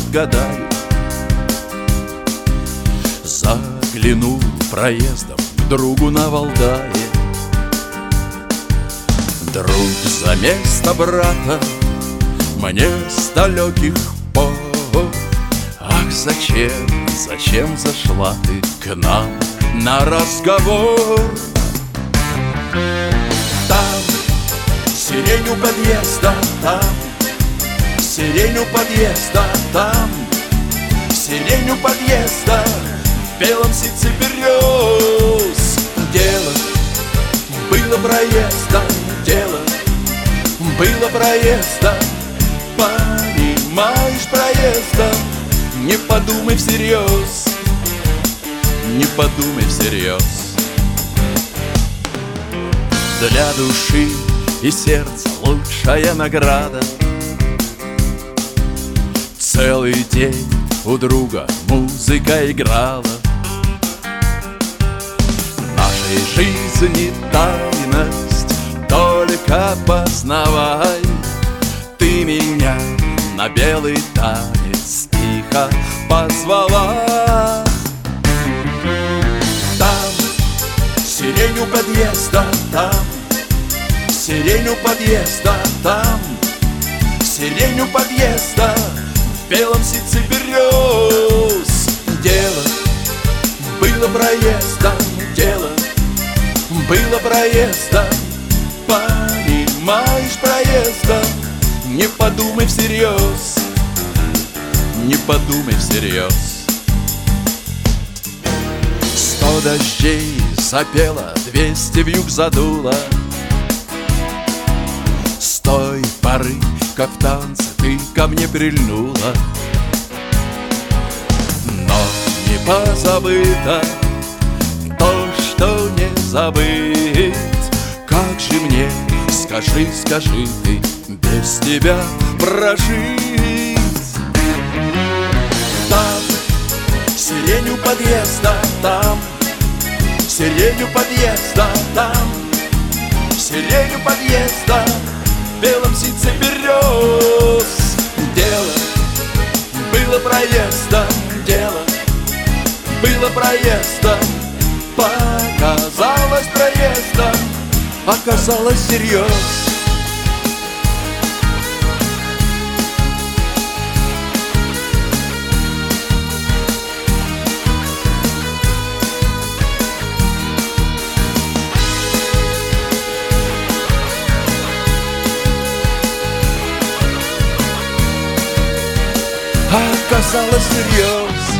отгадаю. Загляну проездом к другу на Валдае. Друг за место брата мне с далеких пор. Ах, зачем зашла ты к нам на разговор? Там сирень у подъезда, там сирень у подъезда, там сирень у подъезда, в белом ситце берез. Дело было проездом, дело было проездом, понимаешь, проездом. Не подумай всерьез, не подумай всерьез. Для души и сердца лучшая награда. Целый день у друга музыка играла. Нашей жизни тайность только познавай. Ты меня на белый танец тихо позвала. Там сирень у подъезда, там сирень у подъезда, там сирень у подъезда, в белом ситце берез. Дело было проездом, дело было проездом, понимаешь, проездом. Не подумай всерьез, не подумай всерьез. 100 дождей запела, 200 вьюг задуло. С той поры, как в танце, ты ко мне прильнула. Но не позабыто то, что не забыть. Как же мне, скажи, скажи ты, без тебя прожить? Там сирень у подъезда, там сирень у подъезда, там сирень у подъезда, в белом ситце берез. Дело было проездом, дело было проездом, показалось проездом, оказалось всерьез. Оказалось всерьез.